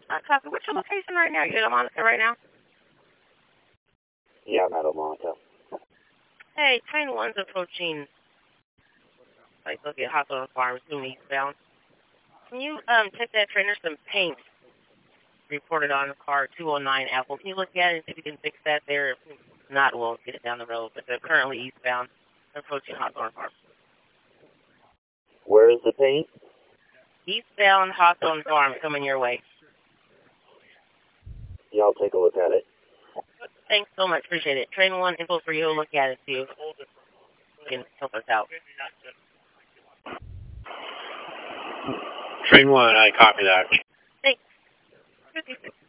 Copy. What's your location right now? You're in Monica right now? Yeah, I'm at Monica. Hey, train one's approaching, like, look at Hawthorne Farms, due eastbound. Can you take that train? There's some paint reported on the car 209 Apple. Can you look at it and see if you can fix that there? If not, we'll get it down the road. But they're currently eastbound, approaching Hawthorne Farms. Where is the paint? Eastbound Hawthorne Farms coming your way. Yeah, I'll take a look at it. Thanks so much. Appreciate it. Train one info for you. Look at it, see if you can help us out. Train 1, I copy that. Thanks.